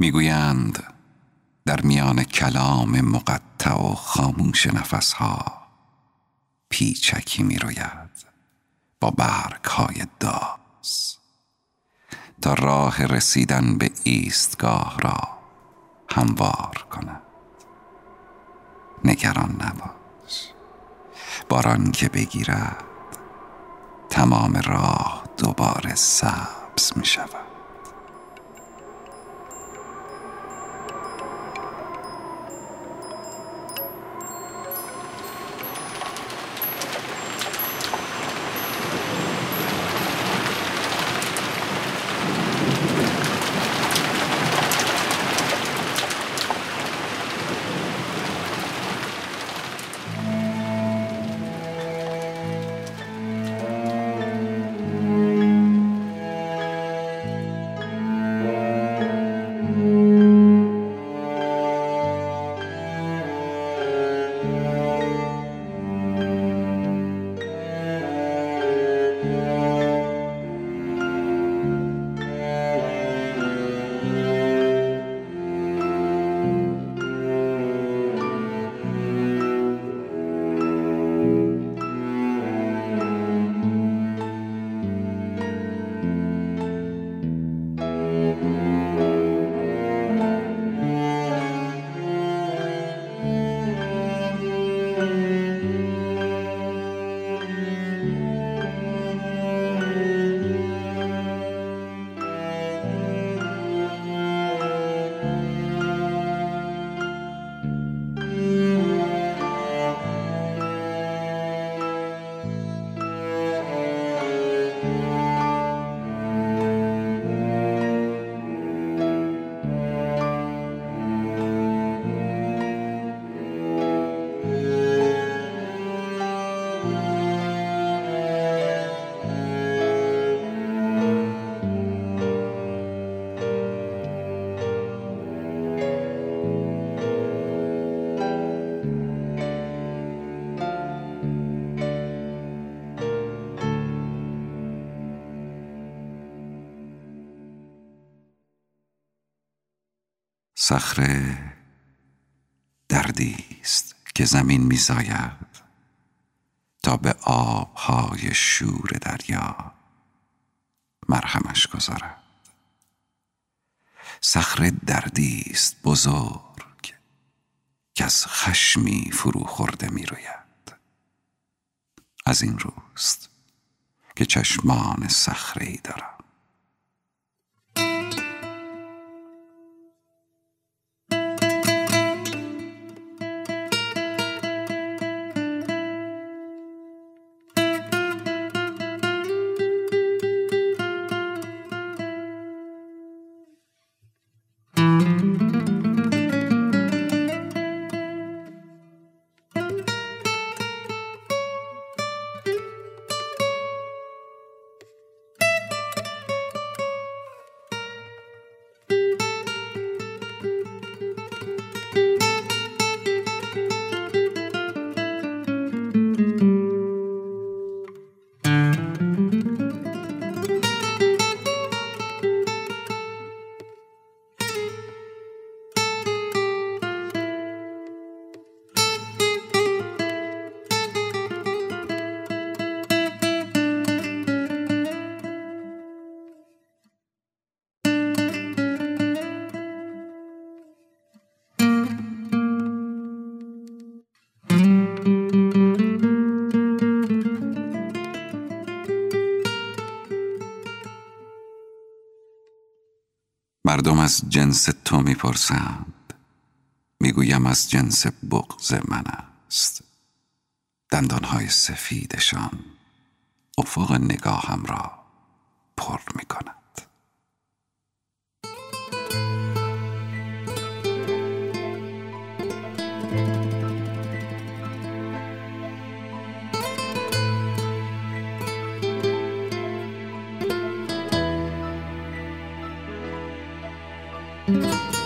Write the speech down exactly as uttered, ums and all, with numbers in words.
میگویند در میان کلام مقطع و خاموش نفسها پیچکی میروید با برگ‌های داس تا راه رسیدن به ایستگاه را هموار کند. نگران نباش، باران که بگیرد تمام راه دوباره سبز می شود. صخره دردی است که زمین می‌زاید تا به آب‌های شور دریا مرهمش گذارد. صخره دردی است بزرگ که از خشمی فرو خورده می‌روید. از این روست که چشمان صخره‌ای دارم. مردم از جنس تو میپرسند، میگویم از جنس بغض من است. دندانهای سفیدشان افق نگاهم را پر میکند. thank you